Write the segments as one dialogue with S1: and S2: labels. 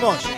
S1: on, Shane.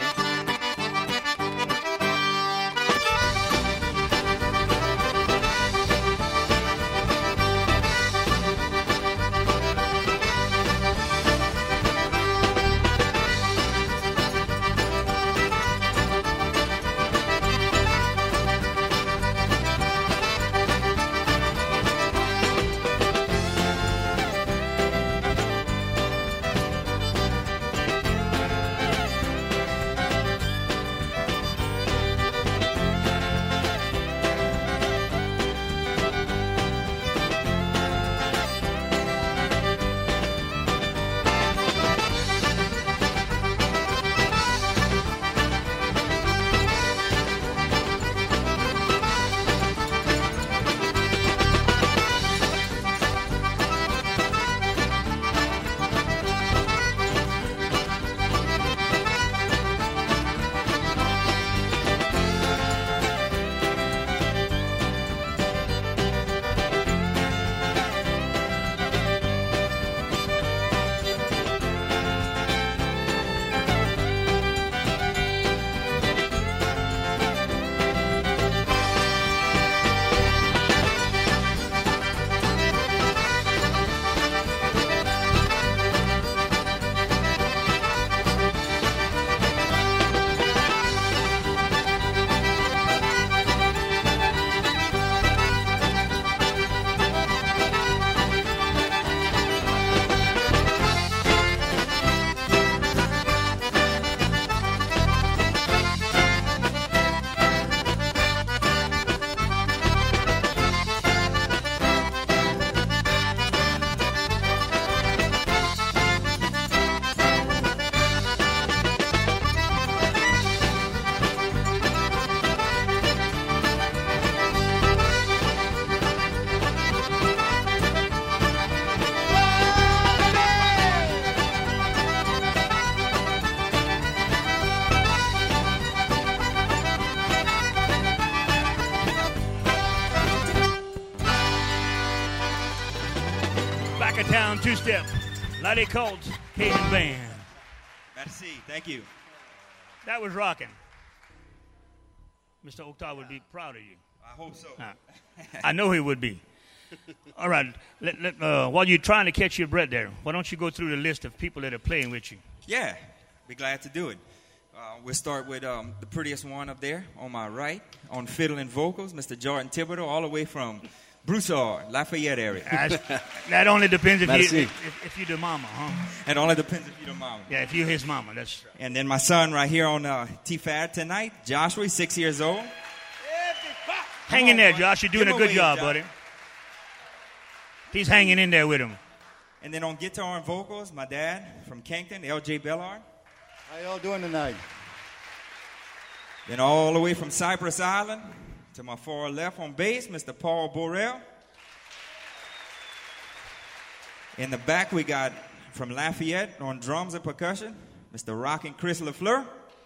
S2: Town two-step. Lottie Colts, Cajun Band.
S3: Merci. Thank you.
S2: That was rocking. Mr. Oktar would be proud of you.
S3: I hope so.
S2: I know he would be. All right. While you're trying to catch your breath there, why don't you go through the list of people that are playing with you?
S3: Yeah. Be glad to do it. We'll start with the prettiest one up there on my right, on fiddle and vocals, Mr. Jordan Thibodeau, all the way from Broussard, Lafayette area.
S2: That only depends if you're the mama, huh?
S3: It only depends if you're the mama.
S2: Yeah, if you're his mama, that's right.
S3: And then my son right here on TFAD tonight, Joshua, 6 years old.
S2: Hang in there, Josh. You're doing a good job, buddy. He's hanging in there with him.
S3: And then on guitar and vocals, my dad from Cankton, L.J. Bellard.
S4: How y'all doing tonight?
S3: Then all the way from Cypress Island to my far left on bass, Mr. Paul Borrell. In the back, we got from Lafayette on drums and percussion, Mr. Rockin' Chris LaFleur.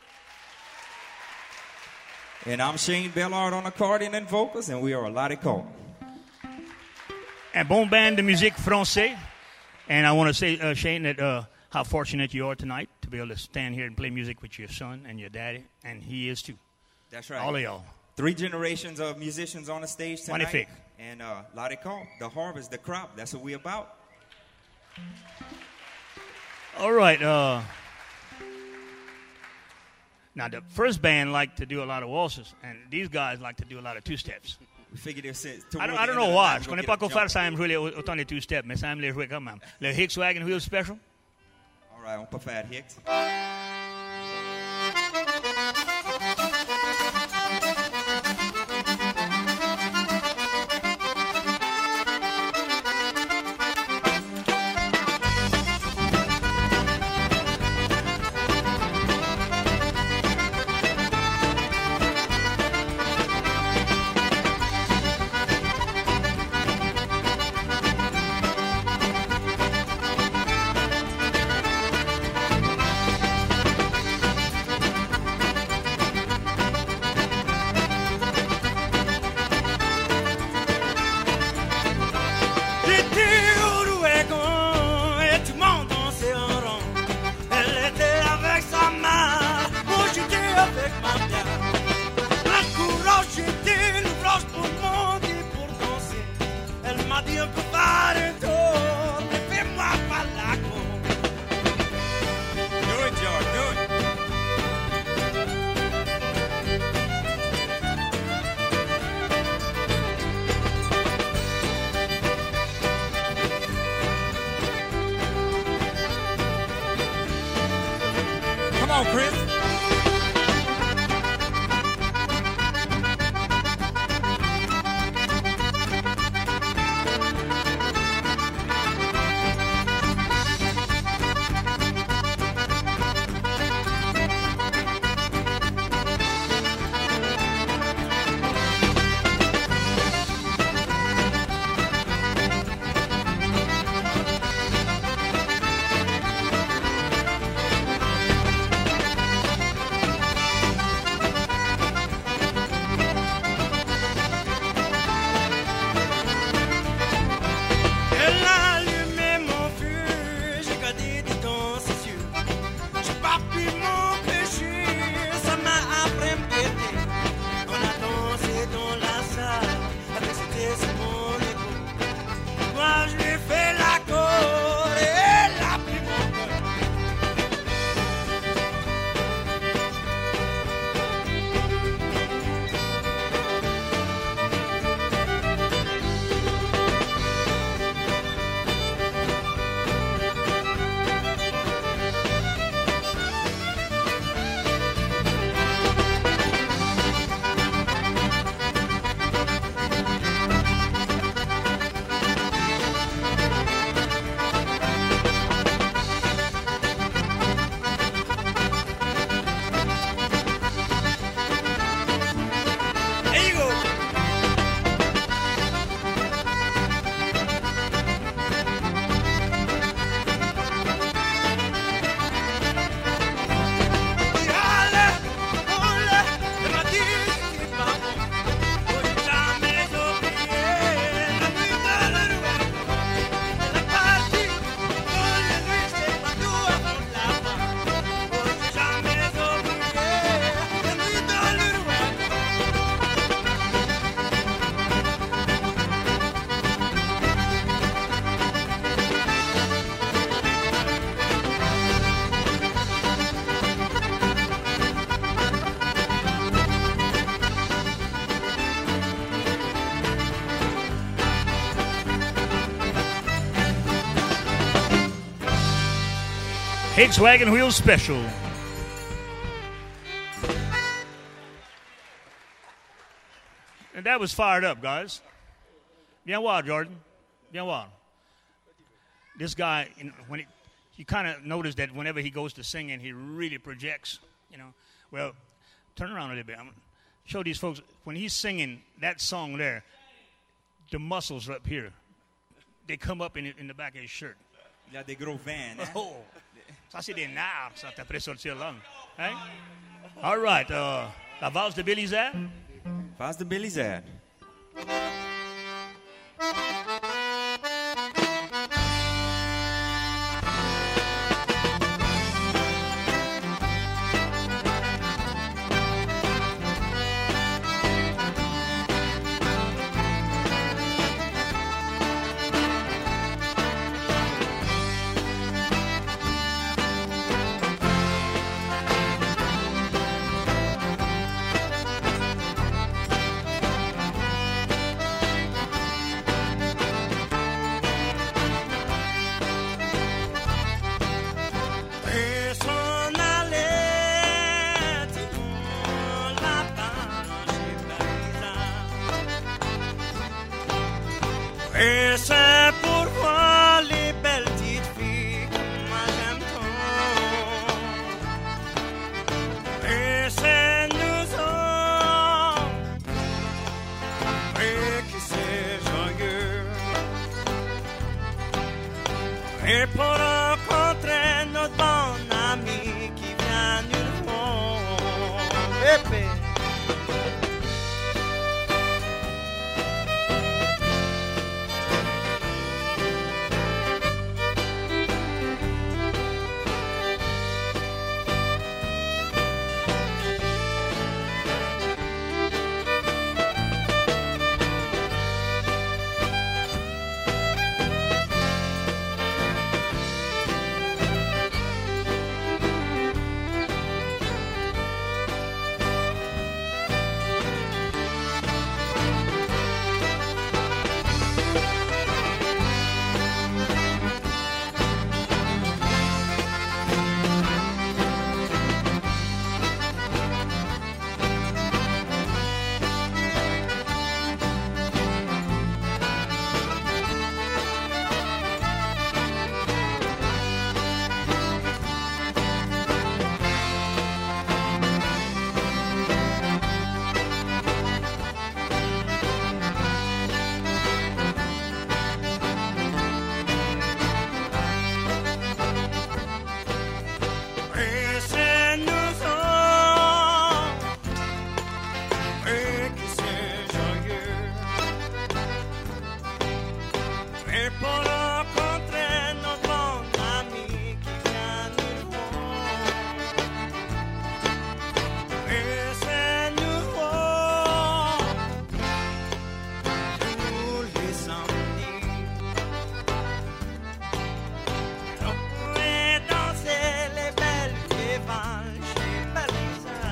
S3: And I'm Shane Bellard on accordion and vocals, and we are a Lottie Colt.
S2: Un bon band de musique français. And I want to say, Shane, that how fortunate you are tonight to be able to stand here and play music with your son and your daddy, and he is too.
S3: That's right.
S2: All of y'all.
S3: 3 generations of musicians on the stage tonight.
S2: Magnifique.
S3: And Lottie Colt, the harvest, the crop, that's what we're about.
S2: All right. Now, the first band liked to do a lot of waltzes, and these guys like to do a lot of two-steps.
S3: We figured it since.
S2: I don't know why. Je connais pas qu'on fasse ça jouer autant de two-step, mais ça aime les jouer quand même. Le Hicks Wagon Wheel Special.
S3: All right, on peut faire Hicks.
S1: Dio può fare torno, fais-moi pas la con.
S3: Do it, George, do it. Come on, Chris.
S1: Elle a allumé mon feu, j'ai gardé des dans ses yeux. J'ai pas pu m'empêcher, ça m'a après pété. On a dansé dans la salle, avec c'était sur mon épaule. Moi je lui ai fait la cour et elle a pris mon cœur. There you go.
S2: Hicks Wagon Wheel Special. And that was fired up, guys. Bien voir, Jordan. Bien voir. This guy, you kind of notice that whenever he goes to singing, he really projects, you know. Well, turn around a little bit. I'm going to show these folks. When he's singing that song there, the muscles are up here. They come up in the back of his shirt.
S3: Il a des gros veines, hein?
S2: Oh, ça c'est des nerfs, ça t'a fait sortir l'homme. Hein? All right, la valse de Billy Zad.
S3: Valse de Billy Zad.
S1: Et c'est pour voir les belles petites filles que moi j'aime tant. Et c'est nous autres, et qui c'est joyeux. Et pour rencontrer notre bon ami qui vient nous voir. Épée. pour rencontrer nos bons amis qui viennent nous voir. Et c'est nouveau tous les samedis. On pourrait danser les belles vivants chez Belisa.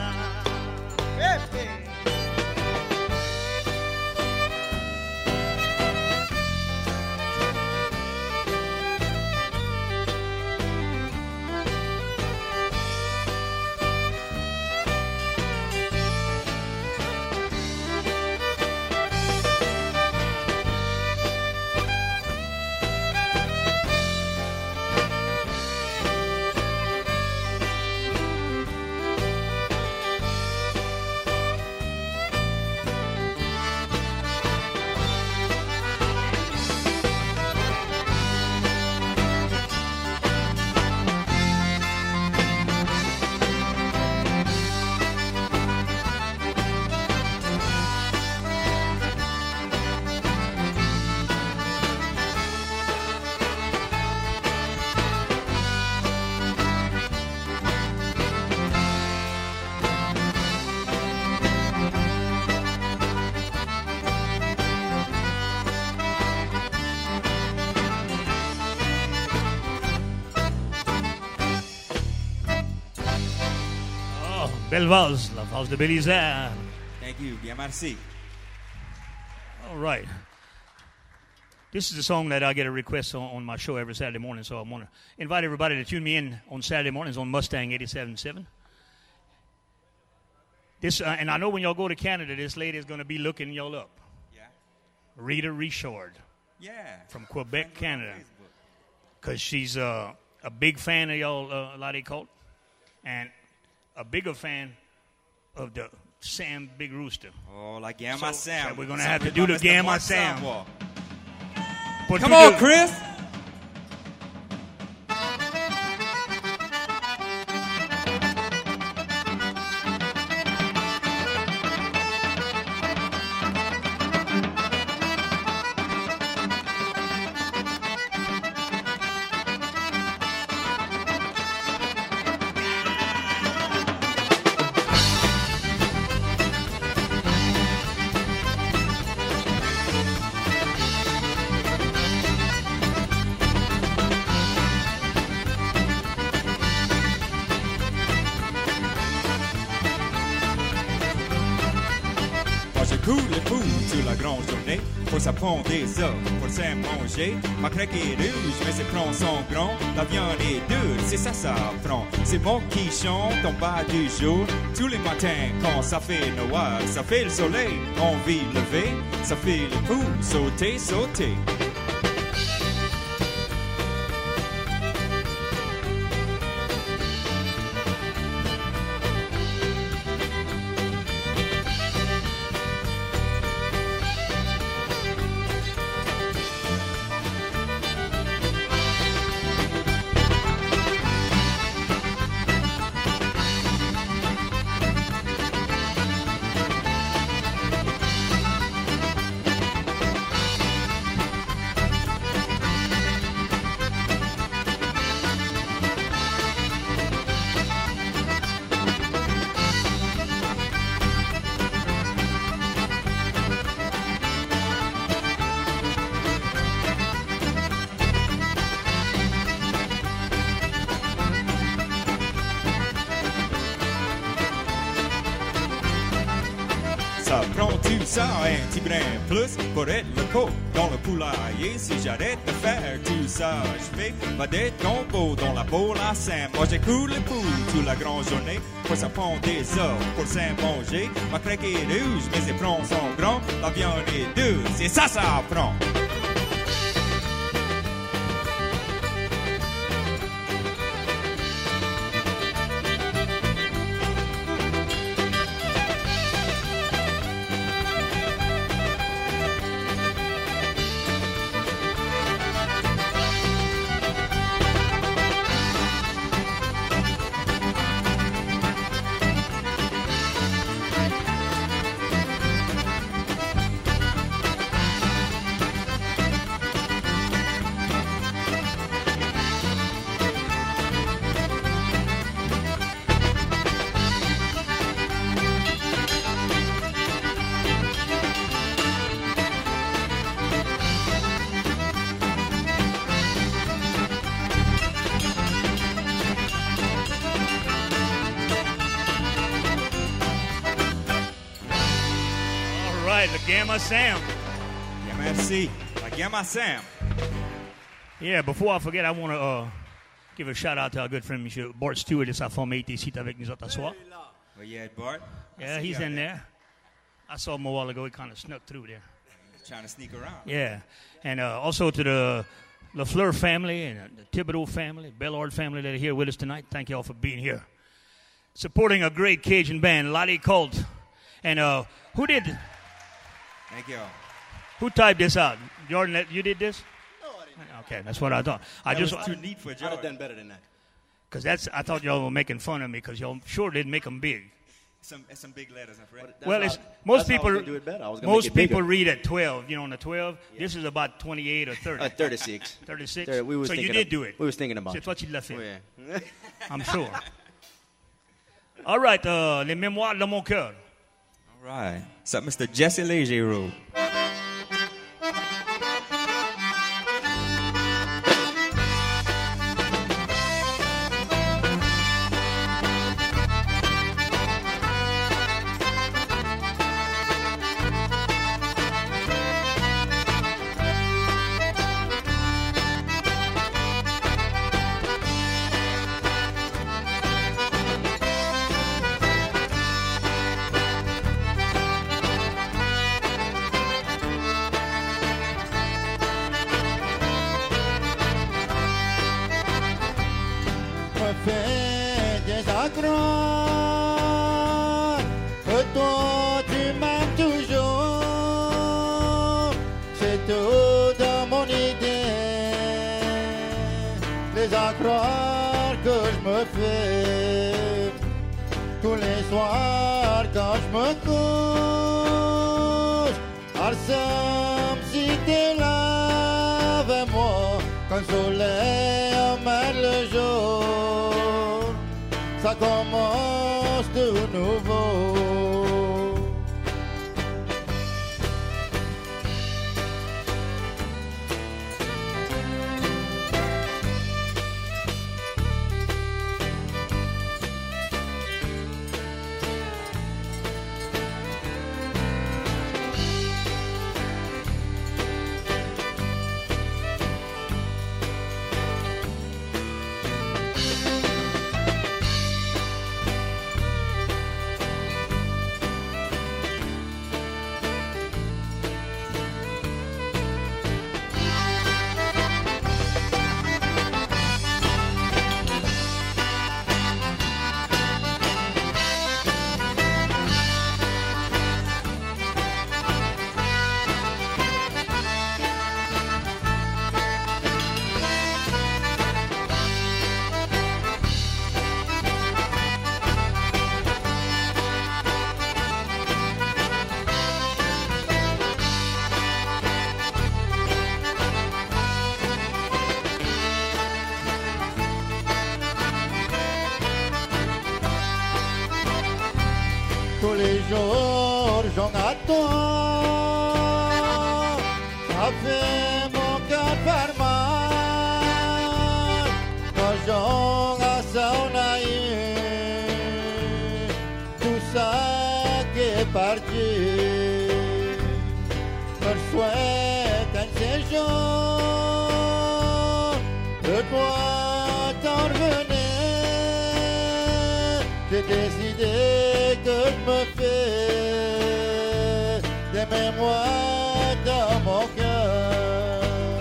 S2: Belle valse, la valse de Belisaire.
S3: Thank you. Bien merci.
S2: All right. This is a song that I get a request on my show every Saturday morning, so I want to invite everybody to tune me in on Saturday mornings on Mustang 87.7. This, and I know when y'all go to Canada, this lady is going to be looking y'all up.
S3: Yeah.
S2: Rita Richard
S3: Yeah.
S2: from Quebec,
S3: Friend on
S2: Canada.
S3: Facebook.
S2: Because she's a big fan of y'all, Lottie Colt, and a bigger fan of the Sam Big Rooster.
S3: Oh, like Gamma
S2: So,
S3: Sam.
S2: we're gonna have to do the
S3: Mr.
S2: Gamma
S3: Mark
S2: Sam.
S3: Samwa.
S2: But
S3: Come
S2: to
S3: on,
S2: do-
S3: Chris. Moi je coule les poules toute la grande journée. Pour ça prend des œufs, pour ça manger. Ma craque est rouge, mais c'est prend son grand. La viande est dure, c'est ça ça prend. C'est moi qui chante en bas du jour. Tous les matins quand ça fait noir, ça fait le soleil, on vit lever. Ça fait les poules sauter, sauter. Ça prend tout ça, un petit brin plus pour être le coq dans le poulailler. Si j'arrête de faire tout ça, je fais ma dette combo dans la boule à Sam. Moi j'écoute les poules toute la grande journée. Pour ça prend des œufs pour s'en manger. Ma craque est rouge, mais elle prend son grand. La viande est dure, c'est ça, ça prend.
S2: Gamma Sam.
S3: Yeah, merci. La Gamma Sam.
S2: Yeah, before I forget, I want to give a shout out to our good friend Monsieur Bart Stewart. Il s'est formé ici avec nous autres ce soir.
S3: Where you at, Bart?
S2: Yeah, he's in there. I saw him a while ago. He kind of snuck through there.
S3: Trying to sneak around.
S2: Yeah, and also to the LaFleur family and the Thibodeau family, Bellard family that are here with us tonight. Thank you all for being here. Supporting a great Cajun band, Lottie Colt. And who did?
S3: Thank you all.
S2: Who typed this out? Jordan, you did this?
S4: No, I didn't.
S2: Okay, that's what I thought.
S3: That was too neat for
S4: I'd have
S3: George.
S4: done better than that.
S2: Because I thought y'all were making fun of me because y'all sure didn't make them big.
S3: Some big letters, I'm afraid.
S2: Well,
S4: That's
S2: it's
S4: how-
S2: most
S4: that's how I
S2: people.
S4: was gonna do it better. I was gonna make
S2: Most
S4: it bigger.
S2: people read at 12. You know, on the 12. This is about 28 or 30.
S4: 36.
S2: 36.
S4: We was
S2: So you
S4: thinking
S2: did
S4: of-
S2: do it.
S4: We was thinking about
S2: C'est
S4: it.
S2: toi qui l'as fait.
S4: Oh, yeah.
S2: I'm sure. All right, les mémoires de mon cœur.
S3: All right. So, Mr. Jesse Leger.
S4: Me fais désagréable que toi tu m'aimes toujours. C'est tout dans mon idée. Les accroire que je me fais tous les soirs quand je me couche. Arsène, si t'es là avec moi, quand le soleil emmène le jour, ça commence de nouveau. Tous les jours, j'en attends. Ça fait mon cœur faire mal. Quand j'en s'en aille, tout ça qui est parti. Me souhaite un séjour. De toi t'en revenir. J'ai décidé que je me fais des mémoires dans mon cœur.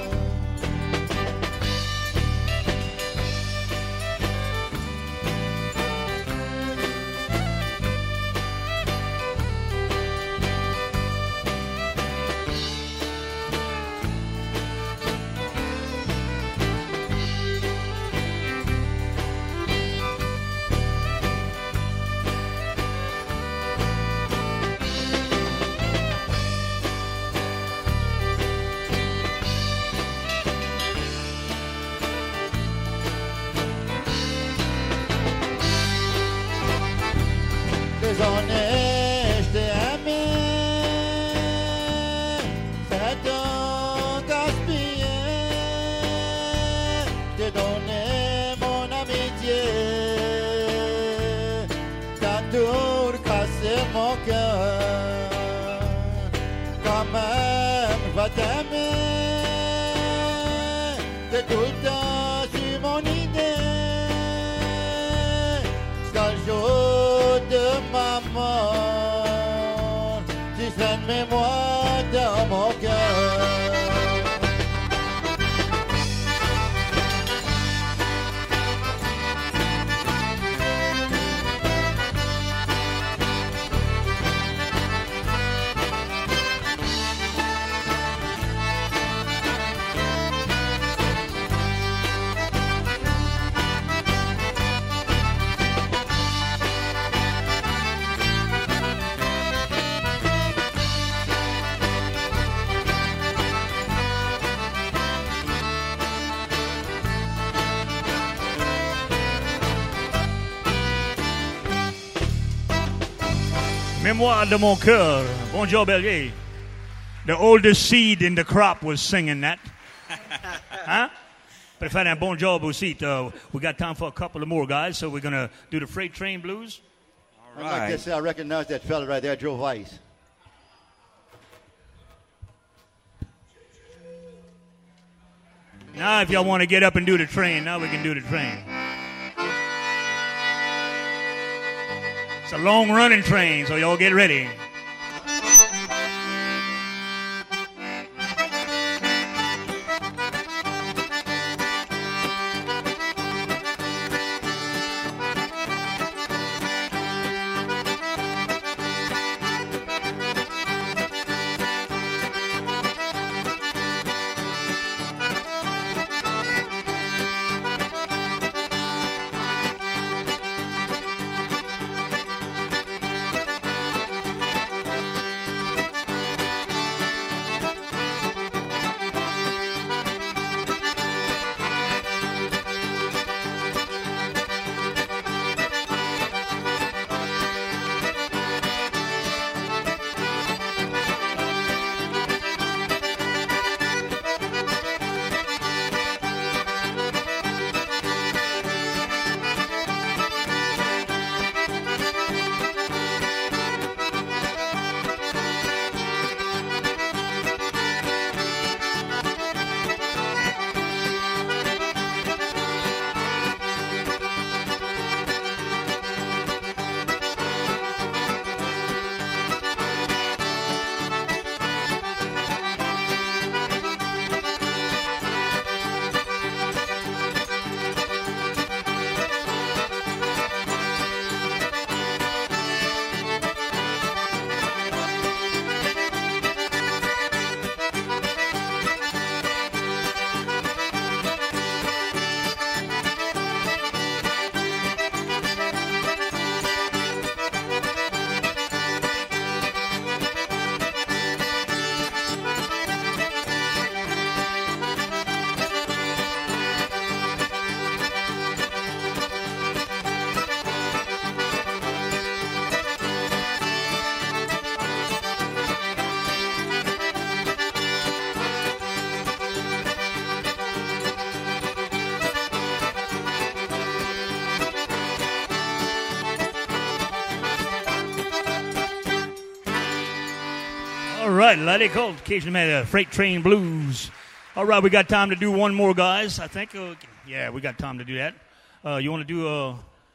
S4: Des années, je t'ai aimé, c'est un gaspillé. Je t'ai donné mon amitié, t'as tout cassé mon cœur. J'ai tout le temps su mon idée. Jusqu'à le jour de ma mort, tu seras une mémoire dans mon cœur.
S2: Mémoire de mon cœur. Bonjour, Belgier. The oldest seed in the crop was singing that. Huh? Préfère un bon job aussi. We got time for a couple of more guys, so we're going to do the Freight Train Blues.
S4: I'd like to say I recognize that fella right there, Joe Weiss.
S2: Now, if y'all want to get up and do the train, now we can do the train. It's a long-running train, so y'all get ready. All right, let it go. Occasionally made a Freight Train Blues. All right, we got time to do one more, guys. I think, yeah, we got time to do that. You want to do,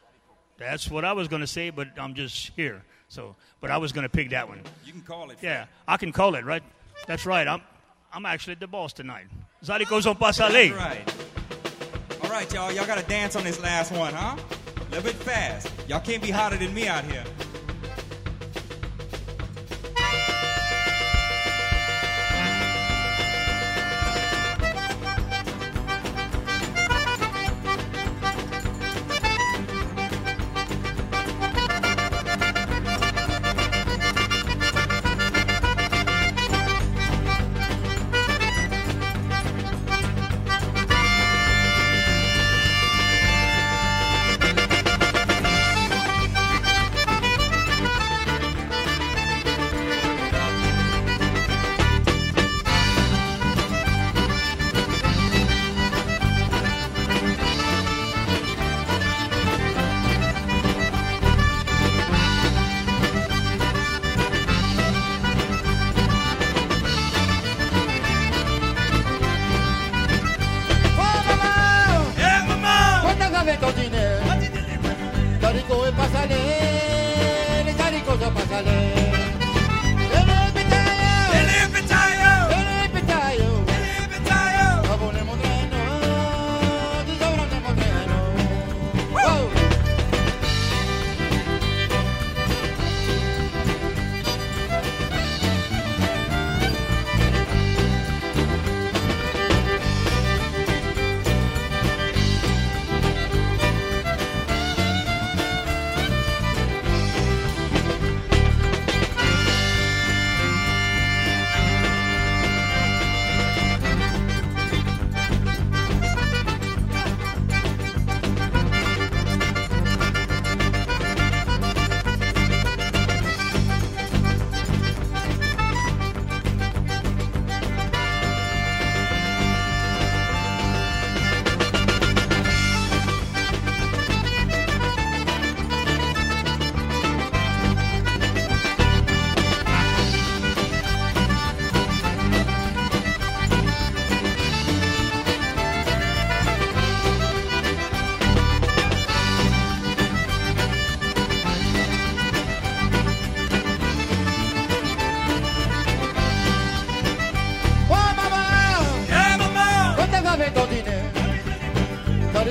S2: that's what I was going to say, but I'm just here. So, but I was going to pick that one.
S3: You can call it.
S2: Yeah, I can call it, right? That's right. I'm actually the boss tonight. Zadikos on pas aller.
S3: That's right. All right, y'all. Y'all got to dance on this last one, huh? A little bit fast. Y'all can't be hotter than me out here.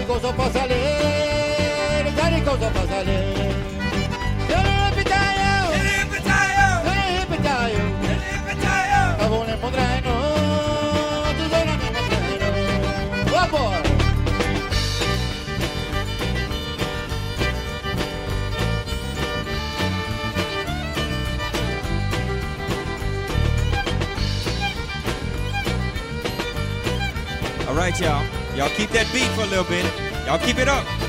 S4: ricos son para salir, los ricos son para salir.
S3: All right, y'all. Y'all keep that beat for a little bit. Y'all keep it up.